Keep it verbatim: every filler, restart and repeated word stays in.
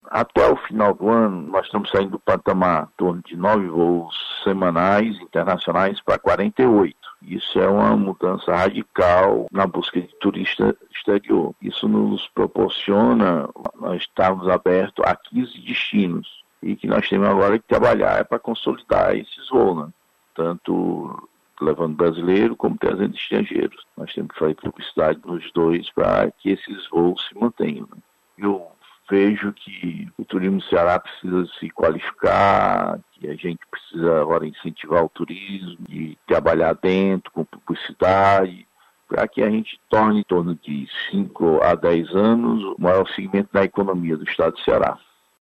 Até o final do ano, nós estamos saindo do patamar em torno de nove voos semanais internacionais para quarenta e oito. Isso é uma mudança radical na busca de turista exterior. Isso nos proporciona, nós estarmos abertos a quinze destinos. E que nós temos agora que trabalhar é para consolidar esses voos, né? Tanto levando brasileiro como trazendo estrangeiros. Nós temos que fazer publicidade nos dois para que esses voos se mantenham, né? Eu vejo que o turismo do Ceará precisa se qualificar, que a gente precisa agora incentivar o turismo e trabalhar dentro com publicidade, para que a gente torne em torno de cinco a dez anos o maior segmento da economia do estado do Ceará.